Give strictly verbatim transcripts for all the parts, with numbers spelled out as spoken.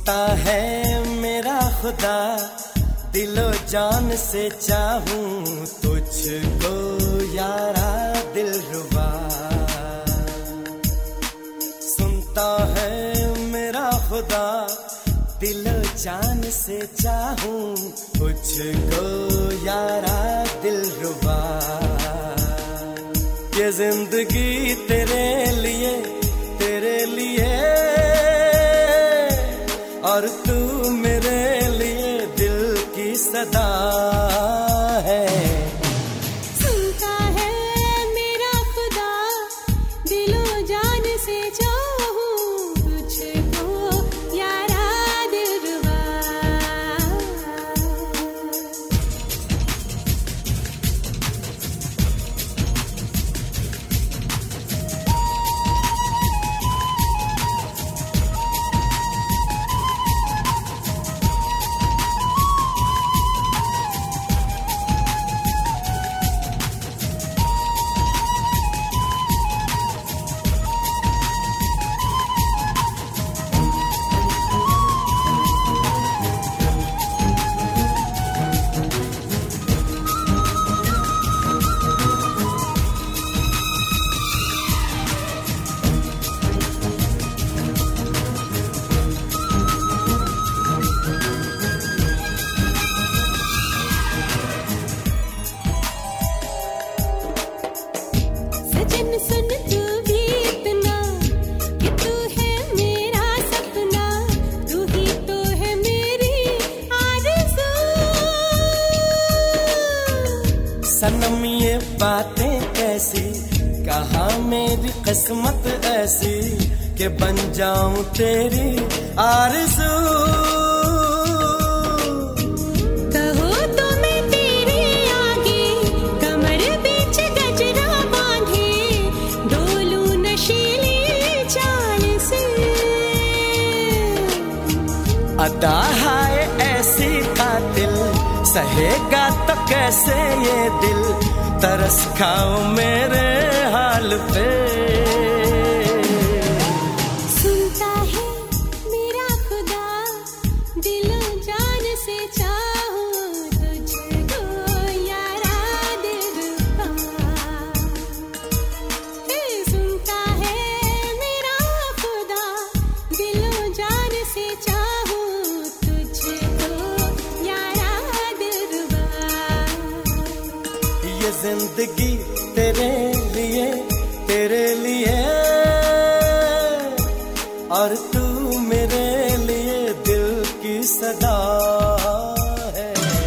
सुनता है मेरा खुदा, दिलो जान से चाहूं तुझको यारा दिलरुबा। सुनता है मेरा खुदा, दिलो जान से चाहूं तुझको यारा दिलरुबा। ये जिंदगी तेरे लिए तेरे लिए और तू मेरे लिए दिल की सदा है। सुनता है मेरा खुदा, दिलो जान से चाहूं तुझको यारा दिलरुबा। सुन तू भी इतना कि तू है मेरा सपना, तू ही तो है मेरी आरज़ू। सनम ये बातें कैसी, कहाँ मेरी किस्मत ऐसी कि बन जाऊं तेरी आरज़ू। अदा है ऐसी कातिल, सहेगा तो कैसे ये दिल, तरस खाओ मेरे हाल पे। सुनता है मेरा खुदा, दिलो जान से चाहूं तुझको यारा दिलरुबा। सुनता है मेरा खुदा, दिलो जान से चाहूं ये जिंदगी तेरे लिए तेरे लिए और तू मेरे लिए दिल की सदा है।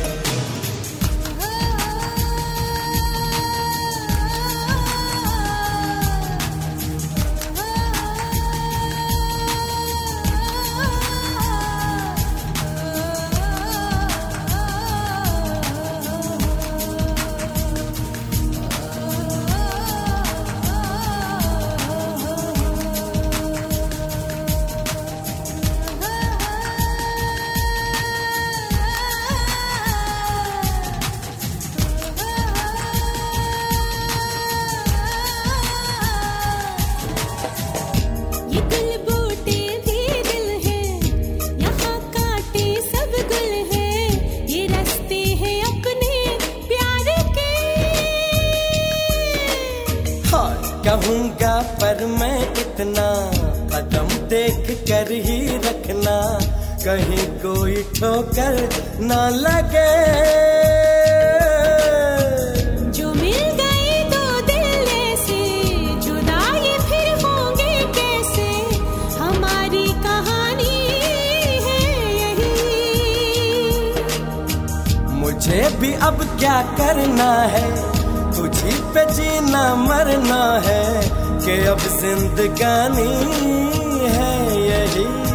कहूँगा पर मैं इतना, कदम देख कर ही रखना, कहीं कोई ठोकर ना लगे। जो मिल गए दो दिल ऐसे, जुदा ये फिर होंगे कैसे, हमारी कहानी है यही। मुझे भी अब क्या करना है, तुझी पे जीना मरना है, कि अब जिंदगानी है यही।